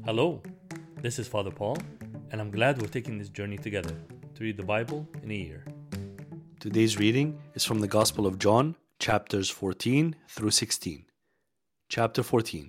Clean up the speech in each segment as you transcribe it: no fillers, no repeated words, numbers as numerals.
Hello, this is Father Paul, and I'm glad we're taking this journey together to read the Bible in a year. Today's reading is from the Gospel of John, chapters 14 through 16. Chapter 14.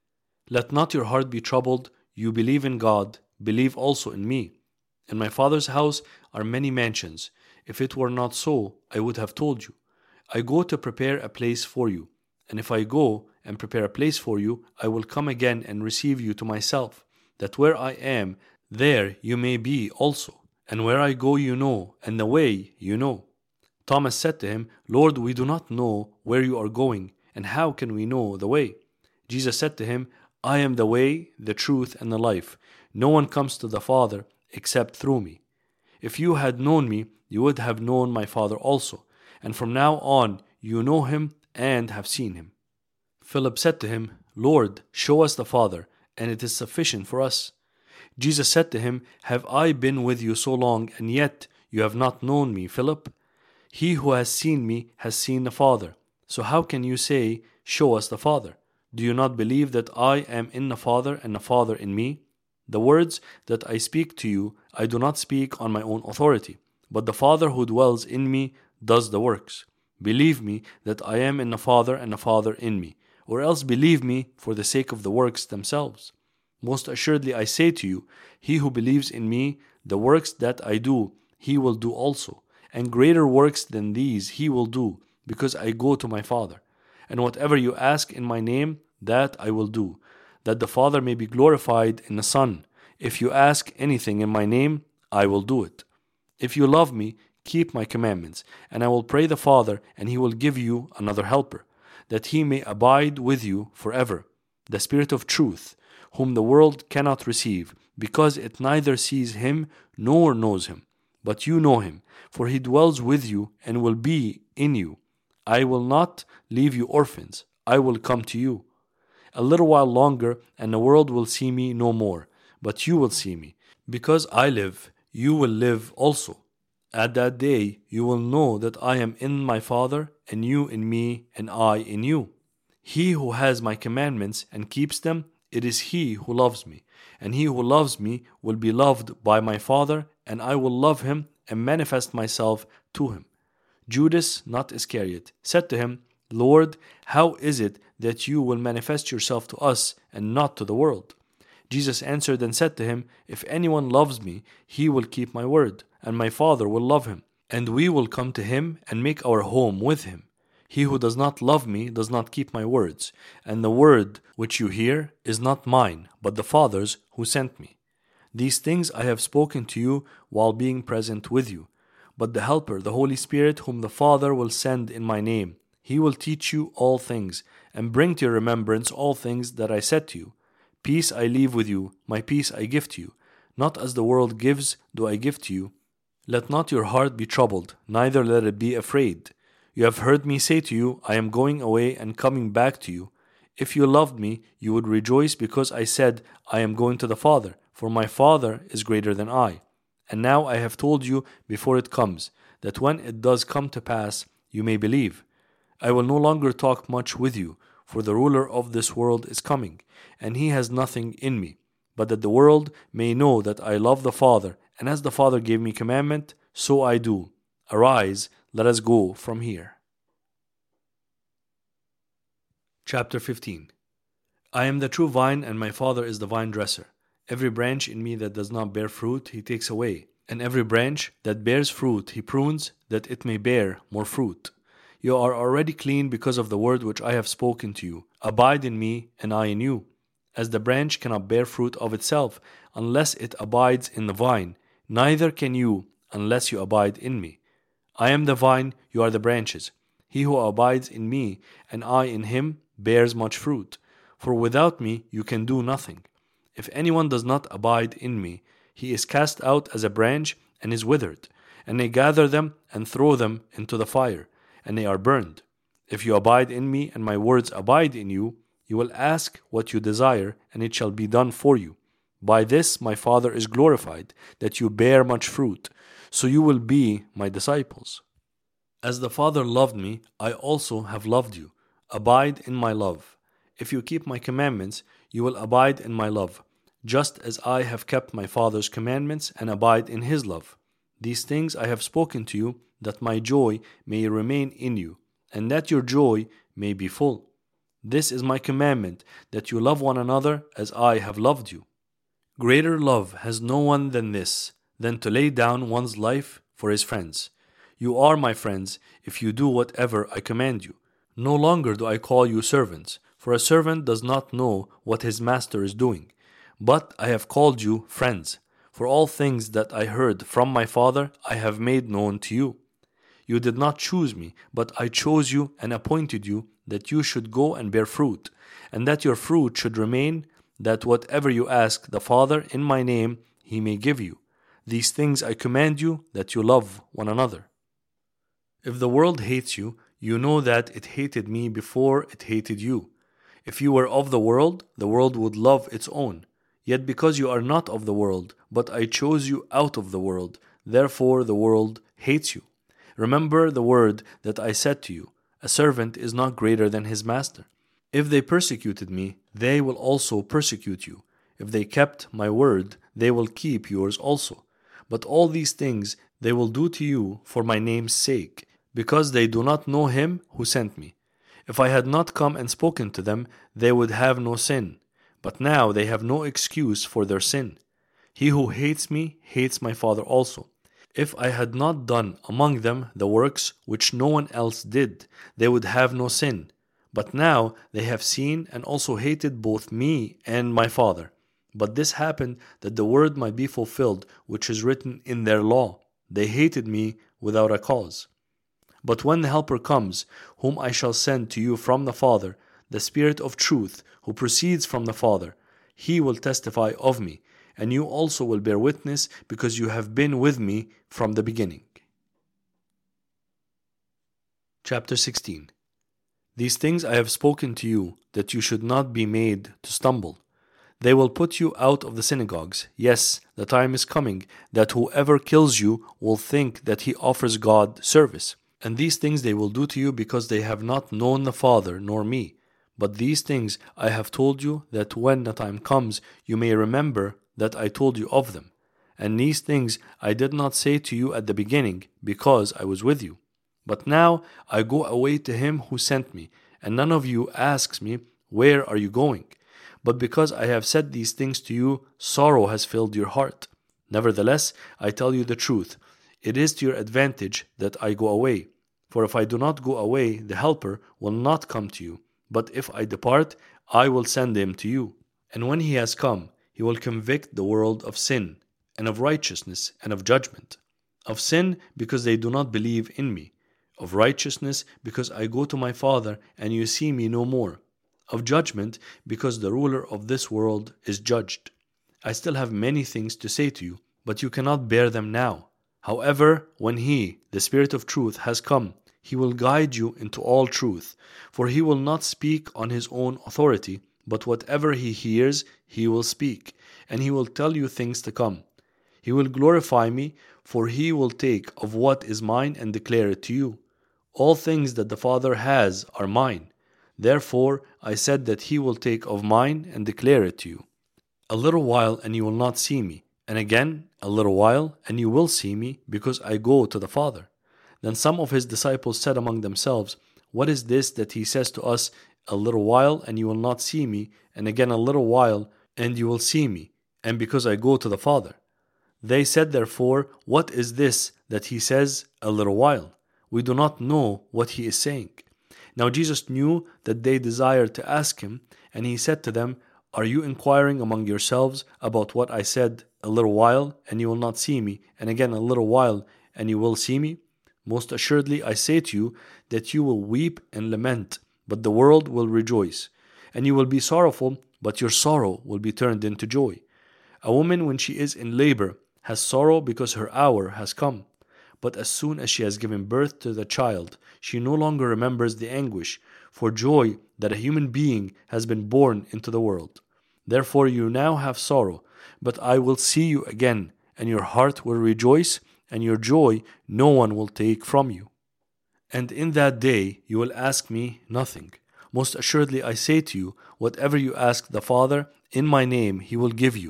Let not your heart be troubled. You believe in God, believe also in me. In my Father's house are many mansions. If it were not so, I would have told you. I go to prepare a place for you. And if I go and prepare a place for you, I will come again and receive you to myself, that where I am, there you may be also. And where I go you know, and the way you know. Thomas said to him, Lord, we do not know where you are going, and how can we know the way? Jesus said to him, I am the way, the truth, and the life. No one comes to the Father except through me. If you had known me, you would have known my Father also. And from now on you know him and have seen him. Philip said to him, Lord, show us the Father, and it is sufficient for us. Jesus said to him, Have I been with you so long, and yet you have not known me, Philip? He who has seen me has seen the Father. So how can you say, Show us the Father? Do you not believe that I am in the Father, and the Father in me? The words that I speak to you, I do not speak on my own authority, but the Father who dwells in me does the works. Believe me that I am in the Father and the Father in me, or else believe me for the sake of the works themselves. Most assuredly I say to you, he who believes in me, the works that I do, he will do also, and greater works than these he will do, because I go to my Father. And whatever you ask in my name, that I will do, that the Father may be glorified in the Son. If you ask anything in my name, I will do it. If you love me, keep my commandments, and I will pray the Father, and he will give you another helper, that he may abide with you forever, the Spirit of truth, whom the world cannot receive, because it neither sees him nor knows him. But you know him, for he dwells with you and will be in you. I will not leave you orphans, I will come to you. A little while longer, and the world will see me no more, but you will see me. Because I live, you will live also. At that day you will know that I am in my Father, and you in me, and I in you. He who has my commandments and keeps them, it is he who loves me. And he who loves me will be loved by my Father, and I will love him and manifest myself to him. Judas, not Iscariot, said to him, Lord, how is it that you will manifest yourself to us and not to the world? Jesus answered and said to him, If anyone loves me, he will keep my word, and my Father will love him, and we will come to him and make our home with him. He who does not love me does not keep my words, and the word which you hear is not mine, but the Father's who sent me. These things I have spoken to you while being present with you. But the Helper, the Holy Spirit, whom the Father will send in my name, he will teach you all things, and bring to your remembrance all things that I said to you. Peace I leave with you, my peace I give to you. Not as the world gives do I give to you. Let not your heart be troubled, neither let it be afraid. You have heard me say to you, I am going away and coming back to you. If you loved me, you would rejoice because I said, I am going to the Father, for my Father is greater than I. And now I have told you before it comes, that when it does come to pass, you may believe. I will no longer talk much with you, for the ruler of this world is coming, and he has nothing in me, but that the world may know that I love the Father, and as the Father gave me commandment, so I do. Arise, let us go from here. Chapter 15. I am the true vine, and my Father is the vine dresser. Every branch in me that does not bear fruit, he takes away, and every branch that bears fruit, he prunes, that it may bear more fruit. You are already clean because of the word which I have spoken to you. Abide in me, and I in you. As the branch cannot bear fruit of itself unless it abides in the vine, neither can you unless you abide in me. I am the vine, you are the branches. He who abides in me, and I in him, bears much fruit. For without me you can do nothing. If anyone does not abide in me, he is cast out as a branch and is withered, and they gather them and throw them into the fire, and they are burned. If you abide in me, and my words abide in you, you will ask what you desire, and it shall be done for you. By this my Father is glorified, that you bear much fruit, so you will be my disciples. As the Father loved me, I also have loved you. Abide in my love. If you keep my commandments, you will abide in my love, just as I have kept my Father's commandments and abide in His love. These things I have spoken to you, that my joy may remain in you, and that your joy may be full. This is my commandment, that you love one another as I have loved you. Greater love has no one than this, than to lay down one's life for his friends. You are my friends if you do whatever I command you. No longer do I call you servants, for a servant does not know what his master is doing. But I have called you friends, for all things that I heard from my Father I have made known to you. You did not choose me, but I chose you and appointed you that you should go and bear fruit, and that your fruit should remain, that whatever you ask the Father in my name, He may give you. These things I command you, that you love one another. If the world hates you, you know that it hated me before it hated you. If you were of the world would love its own. Yet because you are not of the world, but I chose you out of the world, therefore the world hates you. Remember the word that I said to you, a servant is not greater than his master. If they persecuted me, they will also persecute you. If they kept my word, they will keep yours also. But all these things they will do to you for my name's sake, because they do not know him who sent me. If I had not come and spoken to them, they would have no sin. But now they have no excuse for their sin. He who hates me hates my Father also. If I had not done among them the works which no one else did, they would have no sin. But now they have seen and also hated both me and my Father. But this happened that the word might be fulfilled which is written in their law. They hated me without a cause. But when the Helper comes, whom I shall send to you from the Father, the Spirit of truth, who proceeds from the Father, He will testify of me, and you also will bear witness, because you have been with me from the beginning. Chapter 16. These things I have spoken to you, that you should not be made to stumble. They will put you out of the synagogues. Yes, the time is coming, that whoever kills you will think that he offers God service. And these things they will do to you, because they have not known the Father nor me. But these things I have told you, that when the time comes, you may remember that I told you of them. And these things I did not say to you at the beginning, because I was with you. But now I go away to him who sent me, and none of you asks me, where are you going? But because I have said these things to you, sorrow has filled your heart. Nevertheless, I tell you the truth. It is to your advantage that I go away. For if I do not go away, the Helper will not come to you. But if I depart, I will send him to you. And when he has come, he will convict the world of sin, and of righteousness, and of judgment. Of sin, because they do not believe in me. Of righteousness, because I go to my Father, and you see me no more. Of judgment, because the ruler of this world is judged. I still have many things to say to you, but you cannot bear them now. However, when He, the Spirit of truth, has come, He will guide you into all truth. For He will not speak on His own authority, but whatever He hears, He will speak, and He will tell you things to come. He will glorify me, for He will take of what is mine and declare it to you. All things that the Father has are mine. Therefore I said that He will take of mine and declare it to you. A little while and you will not see me, and again a little while and you will see me, because I go to the Father. Then some of His disciples said among themselves, what is this that He says to us, a little while and you will not see me, and again a little while and you will see me, and because I go to the Father? They said therefore, what is this that He says, a little while? We do not know what He is saying. Now Jesus knew that they desired to ask Him, and He said to them, are you inquiring among yourselves about what I said, a little while and you will not see me, and again a little while and you will see me? Most assuredly I say to you that you will weep and lament, but the world will rejoice. And you will be sorrowful, but your sorrow will be turned into joy. A woman, when she is in labor, has sorrow because her hour has come. But as soon as she has given birth to the child, she no longer remembers the anguish for joy that a human being has been born into the world. Therefore you now have sorrow, but I will see you again, and your heart will rejoice, and your joy no one will take from you. And in that day you will ask me nothing. Most assuredly I say to you, whatever you ask the Father in my name He will give you.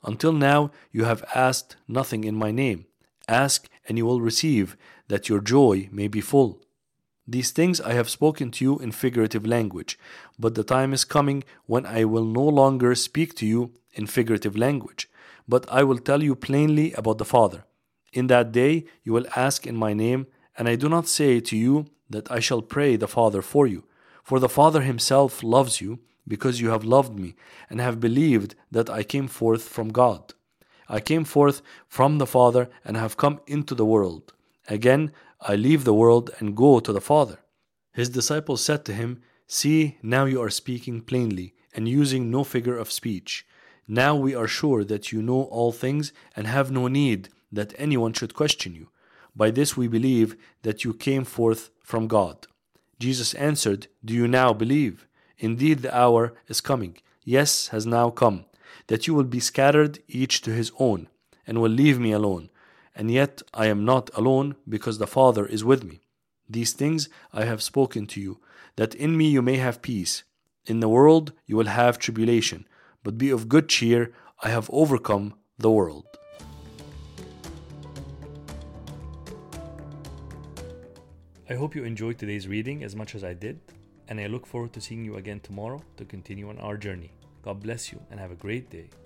Until now you have asked nothing in my name. Ask, and you will receive, that your joy may be full. These things I have spoken to you in figurative language, but the time is coming when I will no longer speak to you in figurative language, but I will tell you plainly about the Father. In that day you will ask in my name, and I do not say to you that I shall pray the Father for you, for the Father himself loves you, because you have loved me, and have believed that I came forth from God. I came forth from the Father, and have come into the world. Again, I leave the world and go to the Father. His disciples said to him, See, now you are speaking plainly, and using no figure of speech. Now we are sure that you know all things, and have no need that anyone should question you. By this we believe that you came forth from God. Jesus answered, Do you now believe? Indeed, the hour is coming, yes, has now come, that you will be scattered each to his own, and will leave me alone. And yet I am not alone, because the Father is with me. These things I have spoken to you, that in me you may have peace. In the world you will have tribulation, but be of good cheer, I have overcome the world. I hope you enjoyed today's reading as much as I did, and I look forward to seeing you again tomorrow to continue on our journey. God bless you and have a great day.